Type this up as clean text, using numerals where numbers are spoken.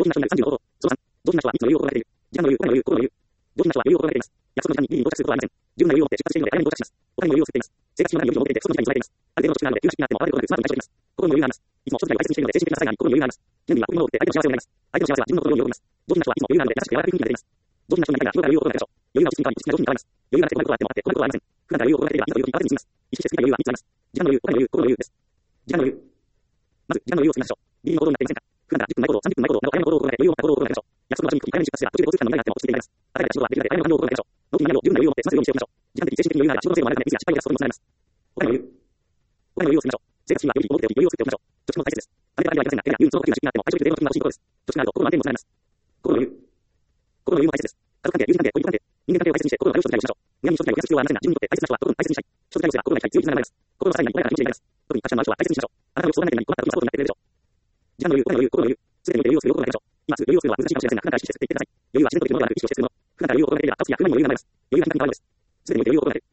時な人には30の方法。その3、同時な人はいつも余裕を心がけている。時間の余裕、お金の余裕、心の余裕。同時な人は余裕を心がけています。約束の時間に到着することはありません。十分な余裕を持って出発しているので、早めに到着します。他にも余裕を作っています。生活中の何を持っていて、不足の時間に備えています。ある程度の時間なので、急な時になっても慌てることなくスマートに対処できます。心の余裕があります。いつも一つなりを大切にしているので、精神的な災害に心の余裕があります。準備は心の多くて相手の幸せを願います。相手の幸せは自分の心を喜びます。同時な人はいつも余裕があるので、優しくて柔らかい雰囲気が出ています。同時な人に何か日頃から余裕を心がけましょう。余裕が落ち着くに変わり、落ち着きが上手に変わります。余裕がなくて困ることがあってもあって、困ることはありません。普段から余裕を心がけていれば、いつも余裕に合わせに進みます。意識して作りたい余裕は3つあります。時間の余裕、お金の余裕、心の余裕です。時間の余裕。まず、時間の余裕を作りましょう。ギリギリの行動になっていませんか？普段から10分前行動、30分前行動など早めの行動を心がけ、余裕を持った行動を心がけましょう。約束の場所に行く時に早めに出発すれば、途中で交通機関の乱れがあっても落ち着いていられます。あたりが仕事はできるので早めの反応を心がけましょう。納期に何を十分な余裕を持って済ませるようにしておきましょう。時間的、精神的に余裕があれば仕事の成果を上げるためミスや失敗を出すことにもつながります。お金の余裕。お金の余裕を作りましょう。生活には予備費を持っておき余裕を作っておきましょう。貯蓄も大切です。アメリカだけではありませんが、エレガ、ユー、その呼吸が時期になっても最初に冷凍の時期が欲しいことです。貯蓄があると心の安定にもつながります。心の余裕。心の余裕も大切です。家族関係、友人関係、恋人関係、人間関係を大切にして心の対応をしましょう。無駄に諸事態を増やす必要はありませんが、自分にとって大切な人は心に大切にしたい。諸事態をすれば心の中に強い絆が生まれます。心の支えになり、穏やかな気持ちになります。特にたくさんの相性は大切にしましょう。あなたの相談相手に困った時にサポートになってくれるでしょう。時間の余裕、お金の余裕、心の余裕。すべてにおいて余裕をするよう心がけましょう。今すぐ余裕をするのは難しいかもしれませんが、普段から意識して続けていってください。余裕は自然とできるものではなく意識をしてするもの。普段から余裕を心がけていれば、家族や周りの余裕が生まれます。余裕が簡単に変わるのです。すべてにおいて余裕を心がける。